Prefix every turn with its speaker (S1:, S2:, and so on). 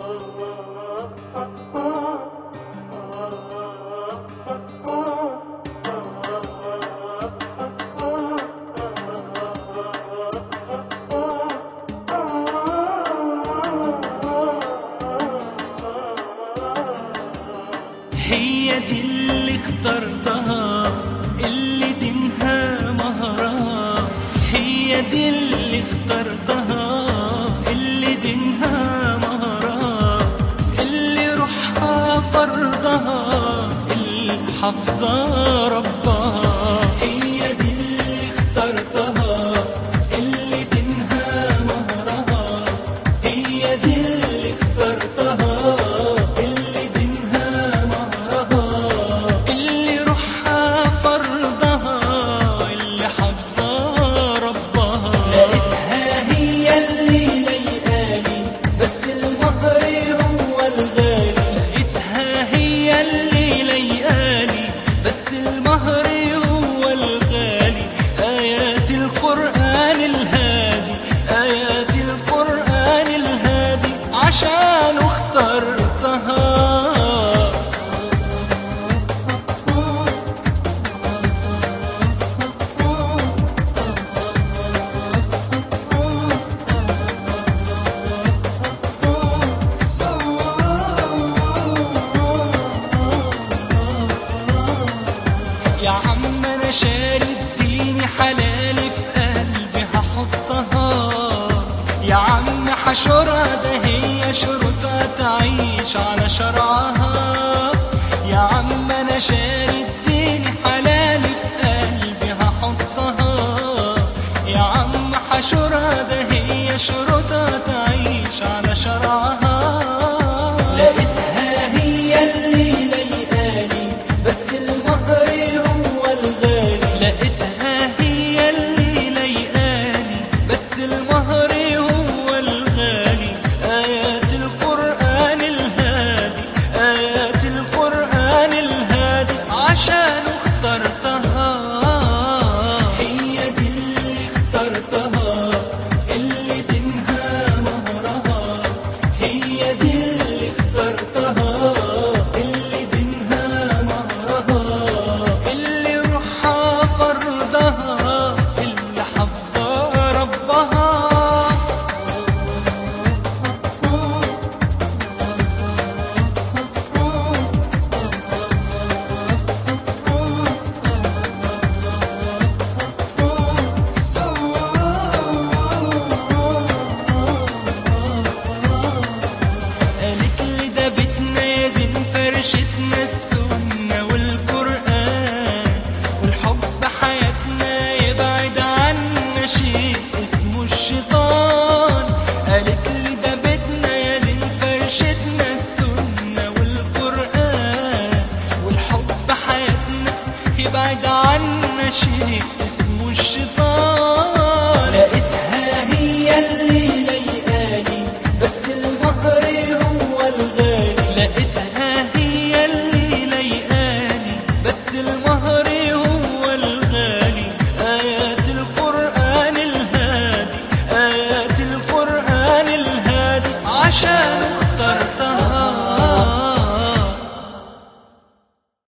S1: هي دي اللي اخترتها، اللي دينها مهرها. هي دي اللي اخترتها، اللي دينها مهرها، اللي روحها فرضها، اللي حافظة ربها. هي دي اللي اخترتها، اللي دينها مهرها. هي دي اللي اخترتها، عشان اخترتها. يا عم انا شاري اديني حلالي في قلبي هحطها. يا عم حشرها ده هي شروطها تعيش على شرعها. يا عم انا شاري اديني حلالي في قلبي هحطها. يا عم حشرها ده هي شروطها تعيش على شرعها.